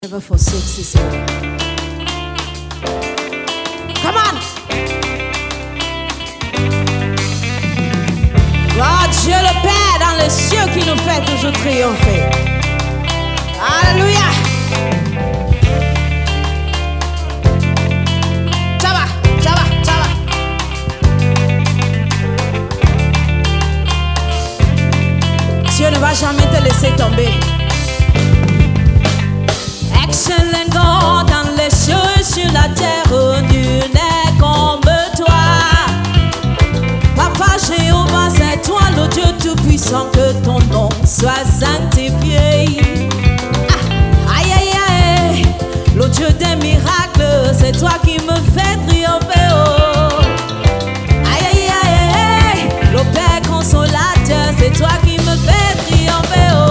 Never forsakes his own. Come on! Gloire Dieu le Père dans les cieux qui nous fait toujours triompher. Alléluia! Ça va, ça va, ça va. Dieu ne va jamais te laisser tomber. Excellent God dans les cieux et sur la terre, nul n'est comme toi. Papa Jéhovah, c'est toi le Dieu tout-puissant, que ton nom soit sanctifié. Aïe aïe aïe, le Dieu des miracles, c'est toi qui me fais triompher. Oh. Aïe aïe aïe, le Père consolateur, c'est toi qui me fais triompher. Oh.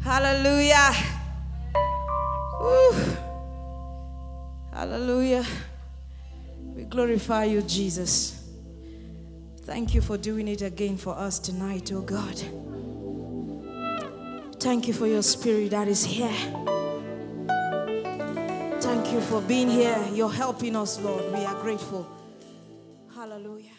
Hallelujah. Woo. Hallelujah. We glorify you, Jesus. Thank you for doing it again for us tonight, oh God. Thank you for your spirit that is here. Thank you for being here. You're helping us, Lord. We are grateful. Hallelujah.